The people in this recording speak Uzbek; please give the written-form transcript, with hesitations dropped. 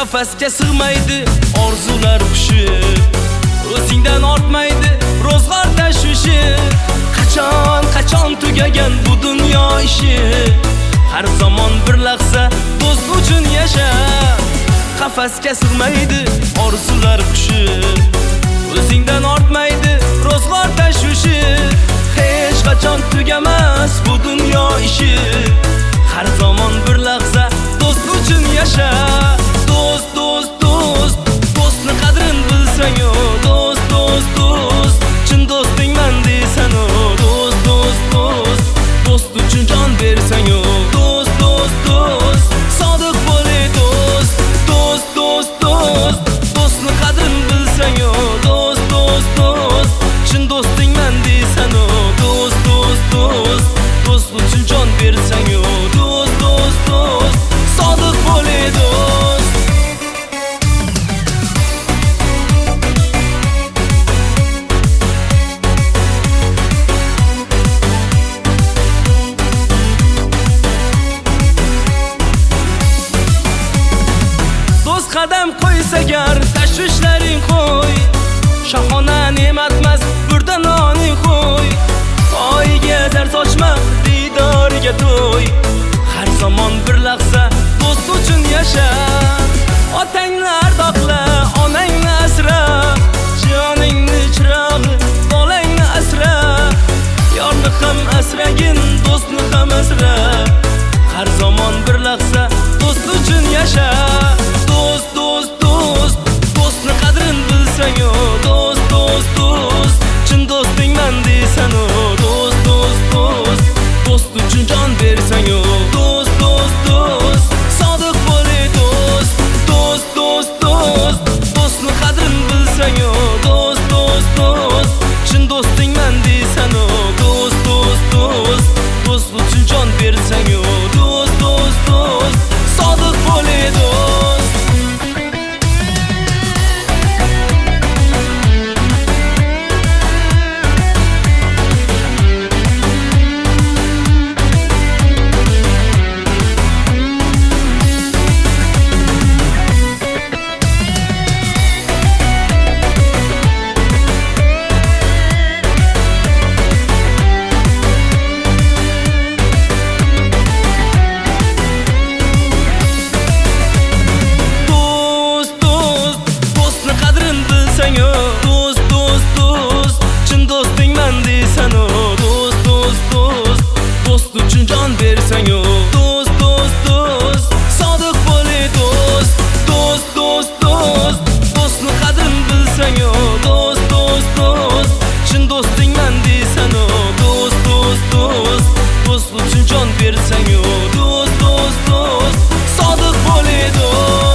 qafasga sig'maydi orzular qushi, o'zingdan ortmaydi ro'zg'or tashvishi. Qachon tugagan bu dunyo ishi, har zamon bir lahza do'st uchun yasha. Qafasga sig'maydi orzular qushi, o'zingdan ortmaydi ro'zg'or tashvishi. Hech qachon tugamas bu dunyo ishi, har zamon bir lahza do'st uchun yasha. Do'st, do'st, do'st, do'stni qadrin bilsang-u, do'st, do'st, do'st, chin do'stingman deysan-u. Do'st, do'st, do'st, do'st uchun jon bersang-u. Do'st, do'st, do'st, sodiq bo'l ey do'st. Do'st, do'st, do'st, do'stni qadrin bilsang-u, do'st, do'st, do'st, chin do'stingman deysan-u. Do'st, do'st, do'st, do'st uchun jon bersang-u. Do'st, do'st, do'st, sodiq bo'l ey do'st. Do'st qadam qo'ysa gar tashvishlaring qo'y, shohona ne'matmas burda noning qo'y. Oyga zar sochma diydoriga to'y, har zamon bir lahza do'st uchun yasha. Otangni ardoqla, onangni asra, joningni chirog'i bolangni asra. Yorni ham asragin, do'stni ham asra, har zamon bir lahza do'st uchun yasha. Do'st, do'st, do'st, do'stni qadrin bilsang-u, do'st, do'st, do'st, chin do'stingman deysan-u. Do'st, do'st, do'st, do'st uchun jon bersang-u. Do'st, do'st, do'st, sodiq bo'l ey do'st. Do'st, do'st, do'st, do'stni qadrin bilsang-u, do'st, do'st, do'st, chin do'stingman deysan-u. Do'st, do'st, do'st, do'st uchun jon bersang-u. Do'st, do'st, do'st, sodiq bo'l ey do'st. Do'st, do'st, do'st, chin do'stingman deysan-u. Do'st, do'st, do'st, do'st uchun jon bersang-u. Do'st, do'st, do'st, sodiq bo'l ey do'st. Do'st, do'st, do'st, do'stni qadrin bilsang-u. Do'st, do'st, do'st, chin do'stingman deysan-u. Do'st, do'st, do'st, do'st uchun jon bersang-u. Do'st, do'st, do'st, sodiq bo'l ey do'st.